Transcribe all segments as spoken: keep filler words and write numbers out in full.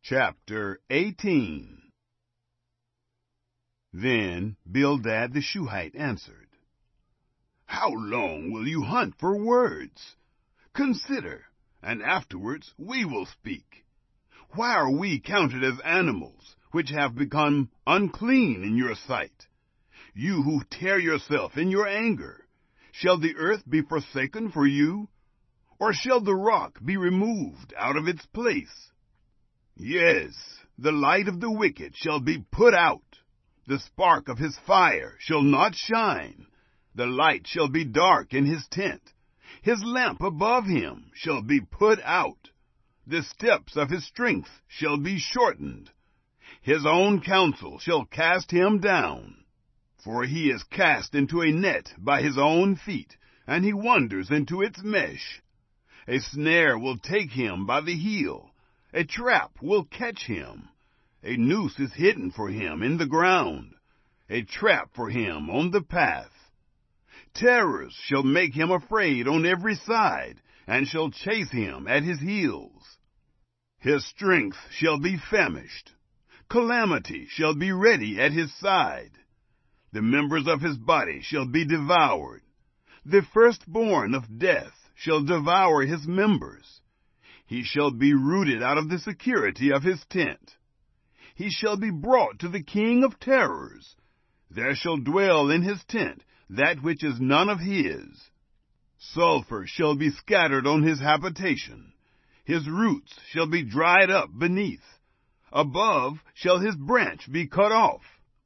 Chapter eighteen. Then Bildad the Shuhite answered, How long will you hunt for words? Consider, and afterwards we will speak. Why are we counted as animals, which have become unclean in your sight? You who tear yourself in your anger, shall the earth be forsaken for you? Or shall the rock be removed out of its place? Yes, the light of the wicked shall be put out. The spark of his fire shall not shine. The light shall be dark in his tent. His lamp above him shall be put out. The steps of his strength shall be shortened. His own counsel shall cast him down. For he is cast into a net by his own feet, and he wanders into its mesh. A snare will take him by the heel. A trap will catch him. A noose is hidden for him in the ground. A trap for him on the path. Terrors shall make him afraid on every side, and shall chase him at his heels. His strength shall be famished. Calamity shall be ready at his side. The members of his body shall be devoured. The firstborn of death shall devour his members. He shall be rooted out of the security of his tent. He shall be brought to the king of terrors. There shall dwell in his tent that which is none of his. Sulfur shall be scattered on his habitation. His roots shall be dried up beneath. Above shall his branch be cut off.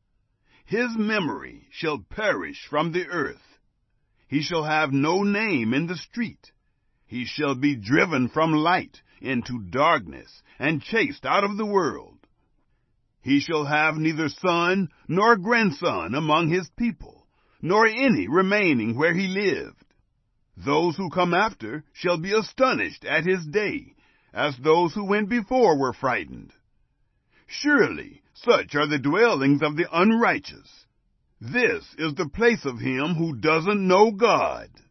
His memory shall perish from the earth. He shall have no name in the street. He shall be driven from light into darkness, and chased out of the world. He shall have neither son nor grandson among his people, nor any remaining where he lived. Those who come after shall be astonished at his day, as those who went before were frightened. Surely such are the dwellings of the unrighteous. This is the place of him who doesn't know God.